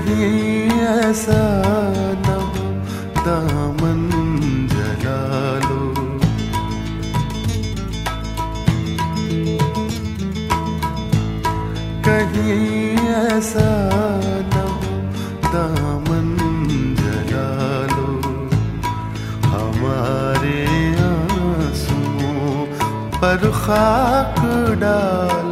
कहीं ऐसा न हो दामन जला लो। कहीं ऐसा न हो दामन जला लो। हमारे आंसुओं पर खाक डालो।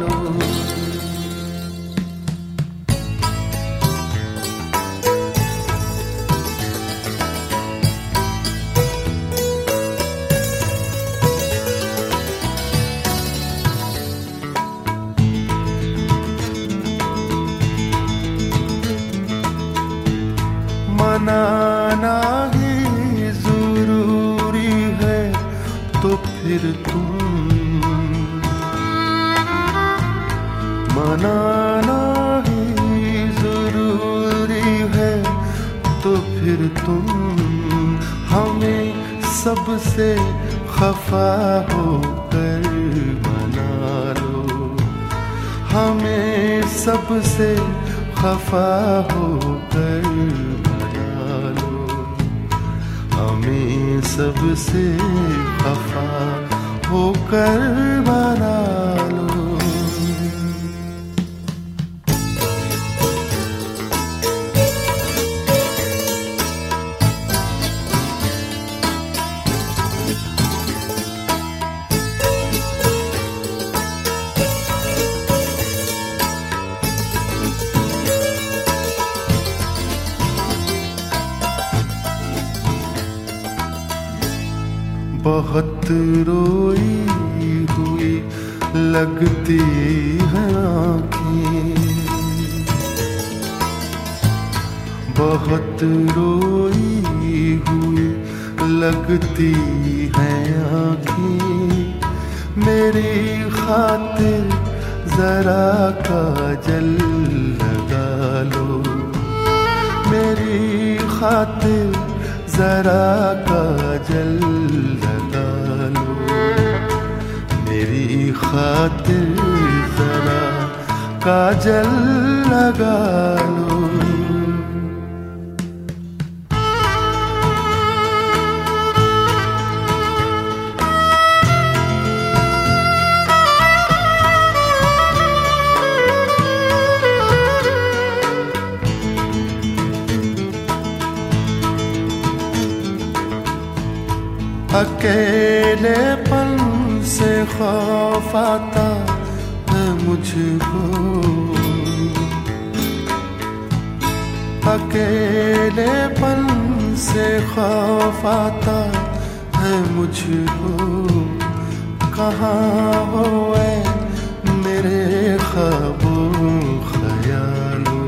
मनाना ही जरूरी है तो फिर तुम, मनाना ही जरूरी है तो फिर तुम हमें सबसे खफा होकर मना लो। हमें सबसे खफा होकर हमें सबसे खफा होकर मना लो। बहुत रोई हुई लगती है आँखें, बहुत रोई हुई लगती है आँखें। मेरी खातिर जरा काजल लगा लो। मेरी खातिर जरा काजल लगा लो। मेरी खातिर जरा काजल लगा लो। अकेलेपन से खौफ आता है मुझको। अकेलेपन से खौफ आता है मुझको। कहाँ हो ऐ मेरे ख्वाबों ख्यालों।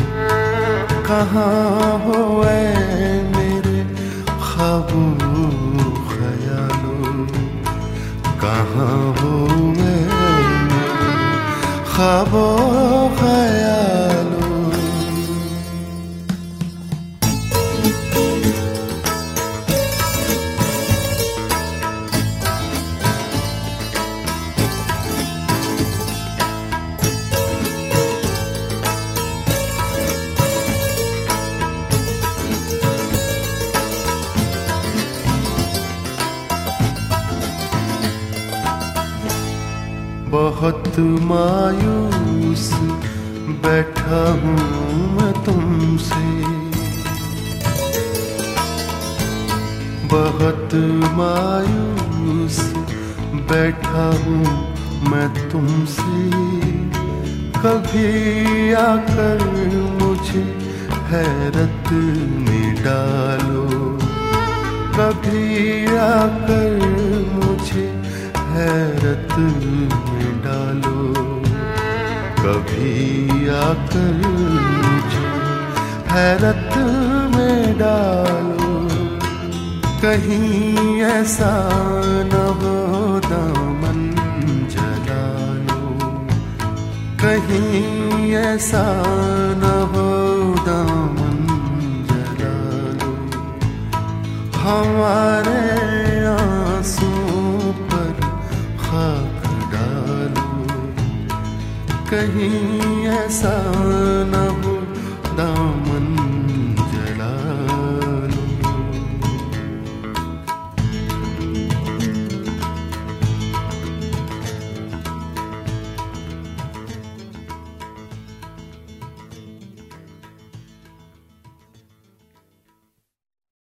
कहाँ हो ऐ मेरे ख्वाबों कहाँ हो मैं ख्वाबों ख्यालों। बहुत मायूस बैठा हूँ मैं तुमसे। बहुत मायूस बैठा हूँ मैं तुमसे। कभी आकर मुझे हैरत में डालो। कभी आकर मुझे हैरत में डालो। कभी आकर मुझे हैरत में डालो। कहीं ऐसा न हो दामन जला लो। कहीं ऐसा न हो दामन जला लो। हमारे आंसुओं पर खाक डालो। कहीं ऐसा न हो